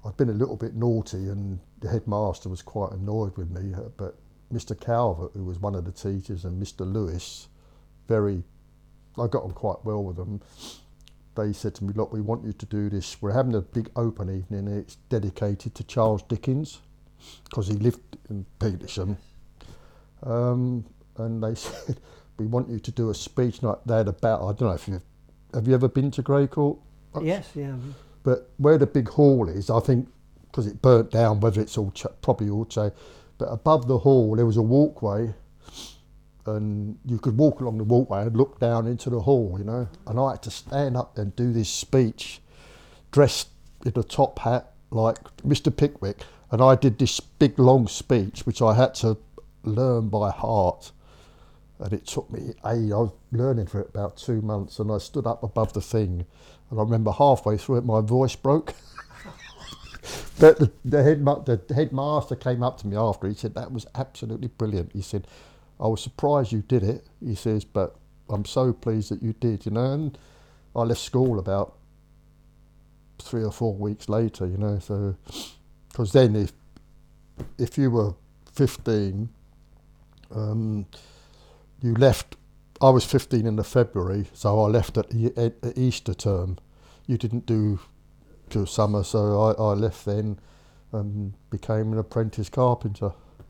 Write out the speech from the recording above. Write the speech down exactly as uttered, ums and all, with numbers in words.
I'd been a little bit naughty, and the headmaster was quite annoyed with me. uh, But Mister Calvert, who was one of the teachers, and Mister Lewis, very, I got on quite well with them. They said to me, look, we want you to do this. We're having a big open evening, and it's dedicated to Charles Dickens, because he lived in Petersham. Um, and they said, we want you to do a speech like that about, I don't know if you've, have you ever been to Grey Court? Yes, yeah. But where the big hall is, I think, because it burnt down, whether it's all ch- probably all changed, but above the hall there was a walkway, and you could walk along the walkway and look down into the hall, you know. And I had to stand up and do this speech, dressed in a top hat like Mister Pickwick, and I did this big long speech which I had to learn by heart. And it took me, a, I was learning for it about two months, and I stood up above the thing, and I remember halfway through it my voice broke. But the, the, head, the headmaster came up to me after, he said, that was absolutely brilliant. He said, I was surprised you did it, he says, but I'm so pleased that you did, you know. And I left school about three or four weeks later, you know, so, because then if, if you were fifteen, um, you left, I was fifteen in the February, so I left at, e- at Easter term. You didn't do till summer, so I, I left then and became an apprentice carpenter.